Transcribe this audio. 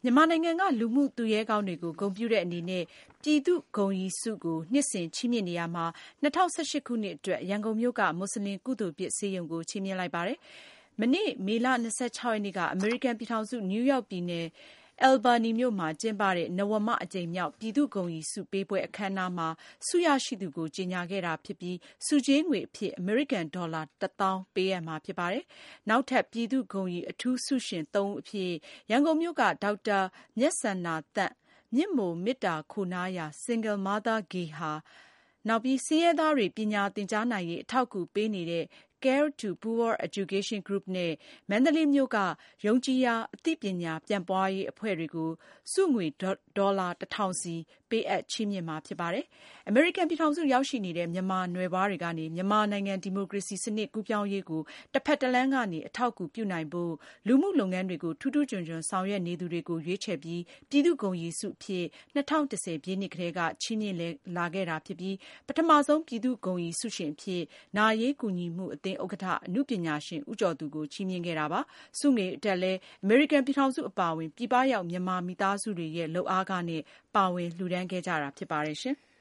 မြန်မာနိုင်ငံကလူမှုသူရဲကောင်းတွေကိုဂုဏ်ပြုတဲ့အနေနဲ့ပြည်သူ့ဂုဏ်ရည်ဆုကိုနှစ်စဉ်ချီးမြှင့်နေရာမှာ2018ခုနှစ်အတွက်ရန်ကုန်မြို့ကမွတ်စလင်ကုသိုလ်ပြုဆေးရုံကိုချီးမြှင့်လိုက်ပါတယ်။မနေ့မေလ26ရက်နေ့ကအမေရိကန်ပြည်ထောင်စုနယူးယောက်ပြည်နယ်Albany မြို့မှာကျင်းပတဲ့နဝမအကြိမ်မြောက်ပြည်သူ့ဂုဏ်ရည်ဆုပေးပွဲအခမ်းအနားမှာဆုရရှိသူကိုကြေညာခဲ့တာဖြစ်ပြီးဆုကြေးငွေအဖြစ်အမေရိကန်ဒေါ်လာ1000ပေးအပ်မှာဖြစ်ပါတယ်။နောက်ထပ်ပြည်သူ့ဂုဏ်ရည်အထူးဆုရှင်3ဦးအဖြစ်ရန်ကုန်မြို့ကဒေါက်တာမြတ်စန္နာသန့်မြင့်မိုမေတ္တာခိုနားရာ Single Mother Gay ဟာနောက်ပြီးဆင်းရဲသားတွေပညာသင်ကြားနိုင်ရေးအထောက်အကူပေးနေတဲ့Care to Poor Education Group နဲ့မန္တလေးမြို့ကယုံကြည်ရာအသိပညာပြန့်ပွားရေးအဖွဲ့တွေကိုဆုငွေဒေါ်လာ1000စီပေးအပ်ချီးမြှင့်မှာဖြစ်ပါတယ်။အမေရိကန်ပြည်ထောင်စုရောက်ရှိနေတဲ့မြန်မာနွယ်ဖွားတွေကနေမြန်မာနိုင်ငံဒီမိုကရေစီစနစ်ကူးပြောင်းရေးကိုတစ်ဖက်တစ်လမ်းကနေအထောက်အကူပြုနိုင်ဖို့လူမှုလုပ်ငန်းတွေကိုထူးထူးချွန်ချွန်ဆောင်ရွက်နေသူတွေကိုရွေးချယ်ပြီးပြည်သူ့ဂုဏ်ရည်ဆုအဖြစ်2010ပြည့်နှစ်ကတည်းကချီးမြှင့်လာခဲ့တာဖြစ်ပြီးပထမဆုံးပြည်သူ့ဂုဏ်ရည်ဆုရှင်အဖြစ်နာရေးကူညီမှုအသင်းဥက္ကဋ္ဌအနုပညာရှင်ဦးကျော်သူကိုချီးမြှင့်ခဲ့တာပါ။ဆုငွေအတွက်လည်းအမေရိကန်ပြည်ထောင်စုအပါအဝင်ပြည်ပရောက်မြန်မာမိသားစုတွေရဲ့လုပ်အားခနဲ့ပါဝင်လှူဒါန်းခဲ့ကြတာဖြစ်ပါတယ်ရှင်။